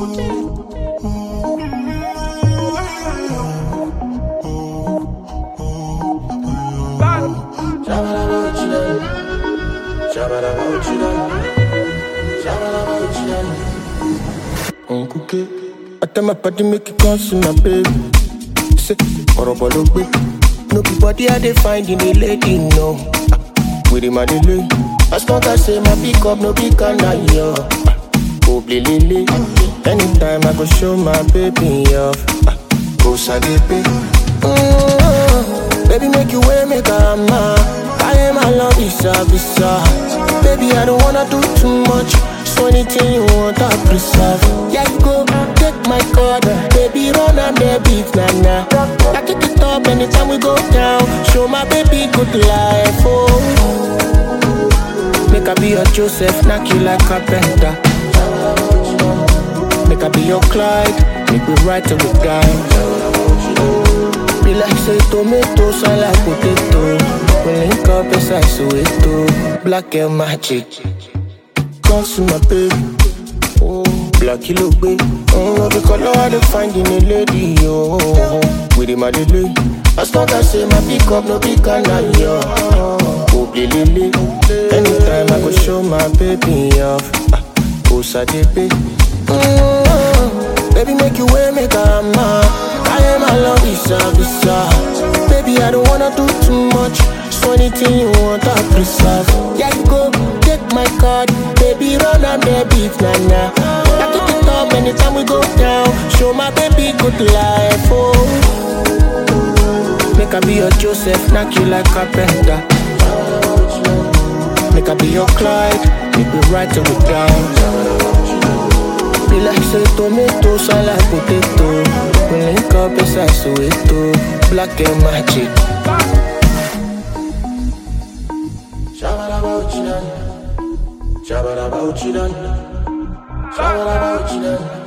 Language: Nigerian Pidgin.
I tell my body make it close my baby. Say, horrible quick. No be body I dey find in a lady, no. With him I dey lay. As long as say my pick up, no big can I yo. Oh, lily. Anytime I go show my baby off. Go sagepe. Baby make you way make a man. I am a love visa. Baby I don't wanna do too much. So anything you want I preserve. Yeah you go take my card. Baby run and baby nah. I take it up anytime we go down. Show my baby good life. Oh, make I be your Joseph, knock you like a carpenter. Make I be your Clyde, make we ride till we die. Be like say tomato, sound like potato. We link up inside Soweto. Black girl magic. Come to my baby. Oh, black you look big. Oh, the color I dey find in a lady. Oh, with him I dey lay. As long as say my pick up, no big can I yo. Oh, lily. Anytime I go show my baby off. Oh, sagepe. Baby make you way make a man. I am a love visa. Baby I don't wanna do too much. So anything you want I preserve. Yeah you go take my card. Baby run and baby nah. I take it up anytime we go down. Show my baby good life. Oh, make I be your Joseph, knock you like carpenter. Make I be your Clyde, make we ride till we die. Be like say tomato, sound like potato. We link up inside Soweto. Black girl magic. Shabba about you done.